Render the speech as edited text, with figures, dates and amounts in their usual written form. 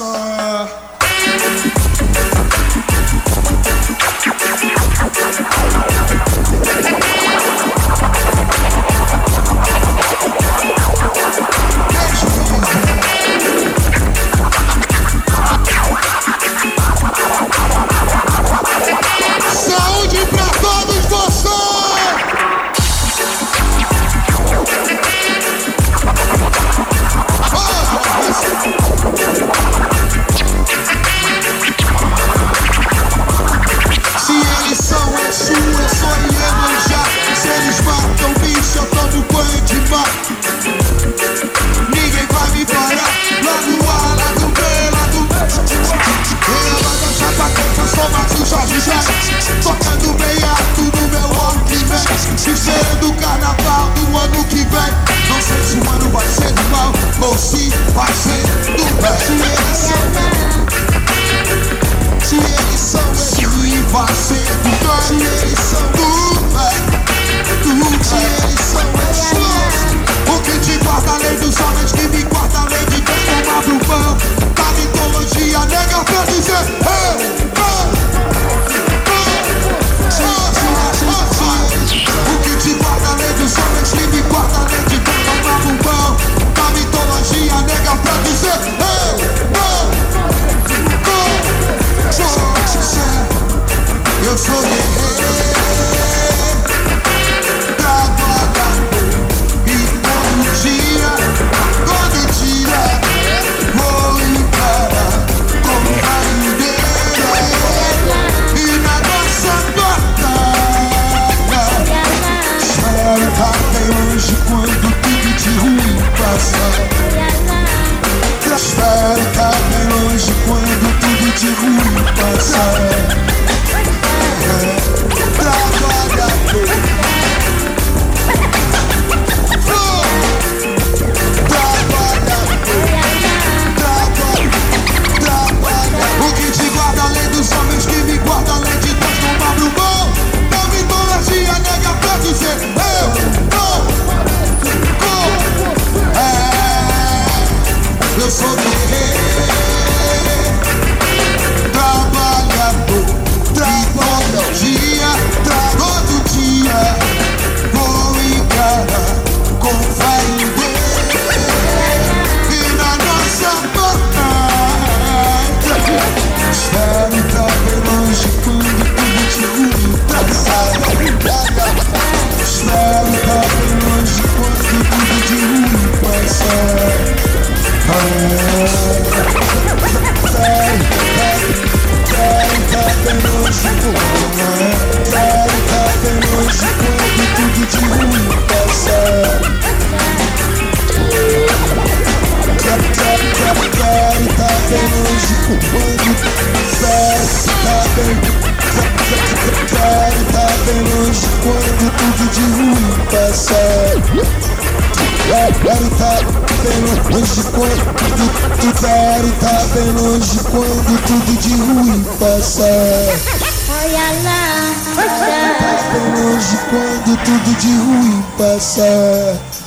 passa. Saúde pra todos vocês! Se eles são Exu, eu sou Iemanjá. Se eles matam bicho, eu tomo banho de mar. Ninguém vai me parar. Lá no A, lá no B, lá no ela da chapa quente, eu sou Márcio Jorge Jé. Tocando bem alto no meu Walkman. Cheiro do carnaval do ano que vem. Não sei se o ano vai ser do mal ou se vai ser do bem. Se eles são Exu, vai ser do bem. Se eles são do bem. Se eles são Exu, o que te guarda além dos homens, que me guarda além de transformar pro pão. Da mitologia nega pra dizer hey, o que te guarda além dos homens, que me guarda além de transformar pro pão. Da mitologia nega pra dizer hey, eu sou guerreiro, trabalhador e todo dia vou encarar como raideira. E na nossa batalha espero estar bem longe quando tudo de ruim passar. Espero estar bem longe quando tudo de ruim passar. O que te guarda além dos homens, que me guarda além de transformar no bom. Da mitologia nega pra dizer eu sou guerreiro, trabalhador, todo dia vou encarar com fé em Deus. E na nossa batalha espero estar bem longe quando tudo de ruim passar. Espero estar bem longe quando tudo de ruim passar. Quando tudo de ruim passar, quero estar bem longe quando tá bem longe quando tudo de ruim passar. Olha lá, tá bem longe quando tudo de ruim passar.